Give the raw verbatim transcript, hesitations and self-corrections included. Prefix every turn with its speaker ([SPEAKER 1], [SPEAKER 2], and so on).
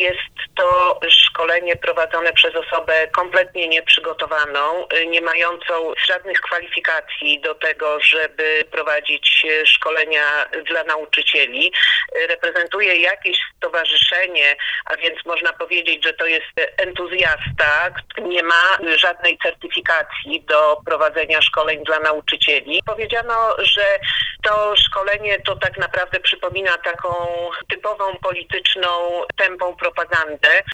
[SPEAKER 1] jest to szkolenie prowadzone przez osobę kompletnie nieprzygotowaną, nie mającą żadnych kwalifikacji do tego, żeby prowadzić szkolenia dla nauczycieli. Reprezentuje jakieś stowarzyszenie, a więc można powiedzieć, że to jest entuzjasta, nie ma żadnej certyfikacji do prowadzenia szkoleń dla nauczycieli. Powiedziano, że to szkolenie to tak naprawdę przypomina taką typową polityczną, tępą propagandę.